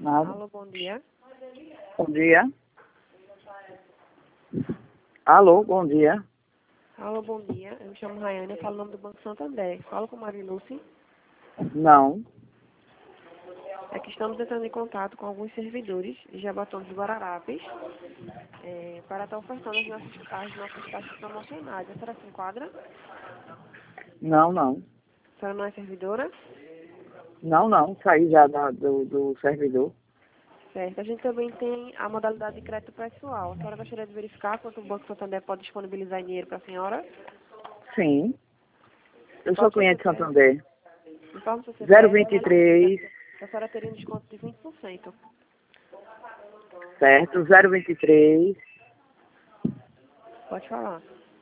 Nada. Alô, bom dia. Bom dia. Alô, bom dia. Alô, bom dia. Eu me chamo Rayane, eu falo o nome do Banco Santander. Falo com Mariluce. Não. É que estamos entrando em contato com alguns servidores de Jabotão dos Guararapes para estar ofertando as nossas taxas promocionais. A senhora se enquadra? Não, não. A senhora não é servidora? Não. Saí já do servidor. Certo. A gente também tem a modalidade de crédito pessoal. A senhora gostaria de verificar quanto o Banco Santander pode disponibilizar em dinheiro para a senhora? Sim. Eu sou Qual o seu cliente de CPF? Santander. Informe o seu CPF. 023, A senhora teria um desconto de 20%. certo? 023, Pode falar.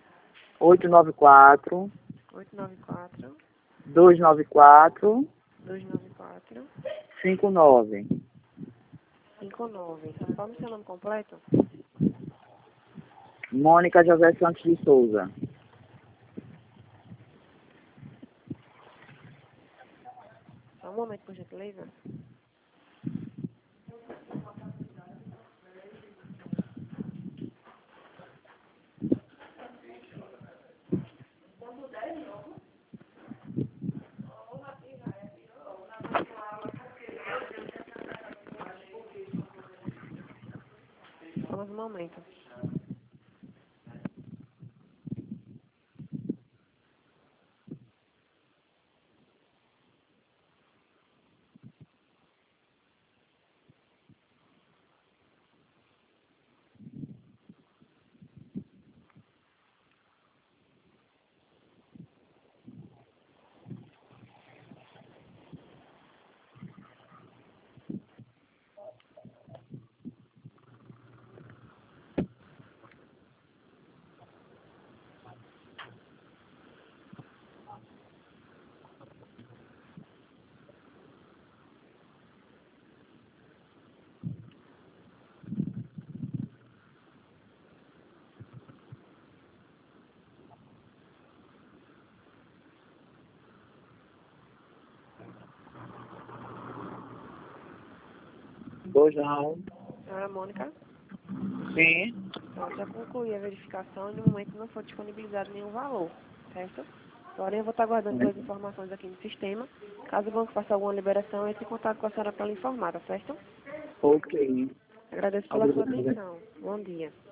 894, 894 294, 294 59. 59. Informe seu nome completo. Mônica José Santos de Souza. Só um momento, por gentileza. Só mais um momento. Pois não. Senhora Mônica, Sim. eu já concluí a verificação e no momento não foi disponibilizado nenhum valor, certo? Porém, eu vou estar guardando duas informações aqui no sistema. Caso o banco faça alguma liberação, eu entre em contato com a senhora para lhe informar, tá certo? Ok. Agradeço pela sua Obrigado. atenção. Bom dia.